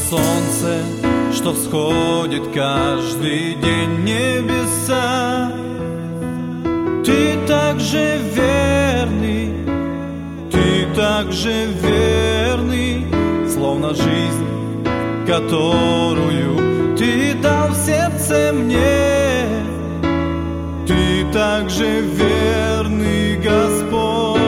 солнце, что всходит каждый день небеса. Ты так же верный, ты так же верный, словно жизнь, которую ты дал в сердце мне. Ты так же верный, Господь,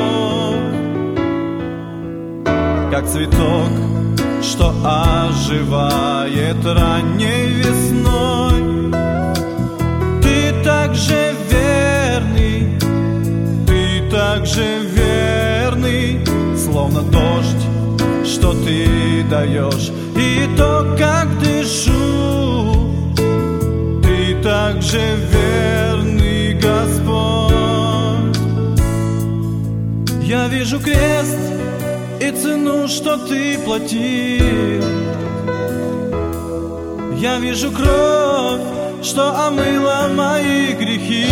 как цветок, что оживает ранней весной. Ты так же верный, ты так же верный, словно дождь, что ты даешь, и то, как дышу. Ты так же верный, Господь. Я вижу крест и цену, что ты платил. Я вижу кровь, что омыла мои грехи.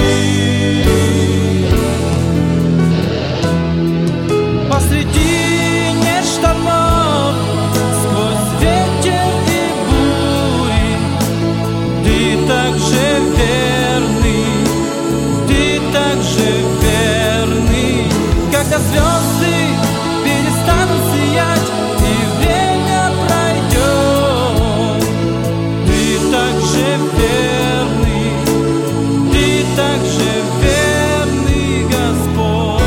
Посредине штормов, сквозь ветер и бури, ты так же верный, ты так же верный. Когда звезды перестанут сиять и время пройдет, ты так же верный, ты так же верный, Господь.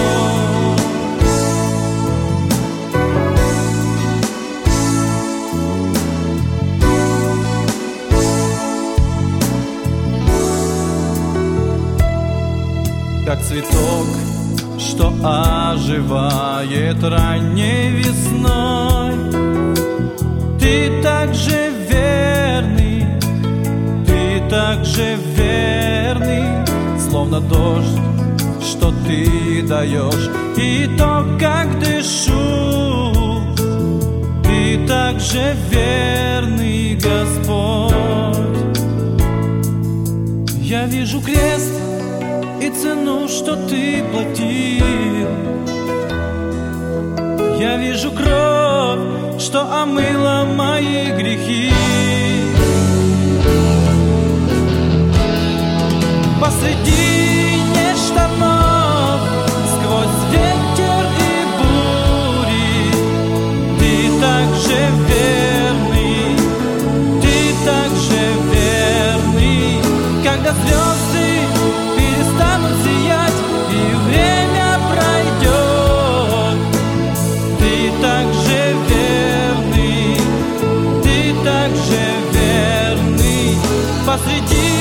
Как цветок, что оживает ранней весной. Ты так же верный, ты так же верный, словно дождь, что ты даешь, и то, как дышу. Ты так же верный, Господь. Я вижу крест и цену, что ты платил. Я вижу кровь, что омыла мои грехи. Посредине штормов, сквозь ветер и бури, ты так же верный, ты так же верный. Когда звезды перестанут сиять и время пройдет, ты так же верный, ты так же верный. Посреди